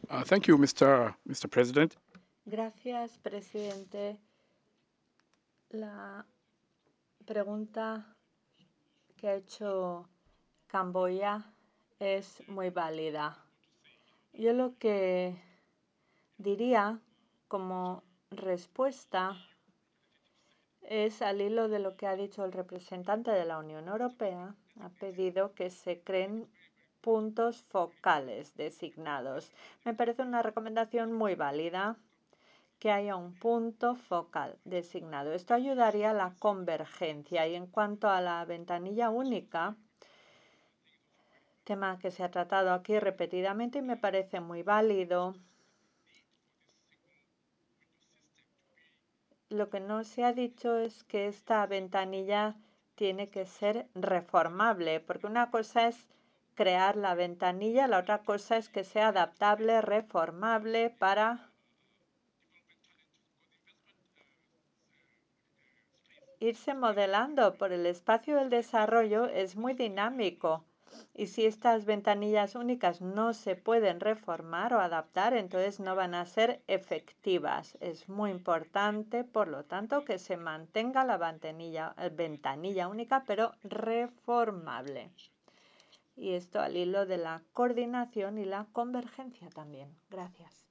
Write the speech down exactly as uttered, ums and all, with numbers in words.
Uh, thank you, Mister Mister President. Gracias, presidente. La pregunta que ha hecho Camboya es muy válida. Yo lo que diría como respuesta es al hilo de lo que ha dicho el representante de la Unión Europea. Ha pedido que se creen puntos focales designados. Me parece una recomendación muy válida que haya un punto focal designado. Esto ayudaría a la convergencia. Y en cuanto a la ventanilla única, tema que se ha tratado aquí repetidamente y me parece muy válido, lo que no se ha dicho es que esta ventanilla tiene que ser reformable, porque una cosa es crear la ventanilla, la otra cosa es que sea adaptable, reformable para irse modelando por el espacio del desarrollo. Es muy dinámico. Y si estas ventanillas únicas no se pueden reformar o adaptar, entonces no van a ser efectivas. Es muy importante, por lo tanto, que se mantenga la ventanilla, ventanilla única, pero reformable. Y esto al hilo de la coordinación y la convergencia también. Gracias.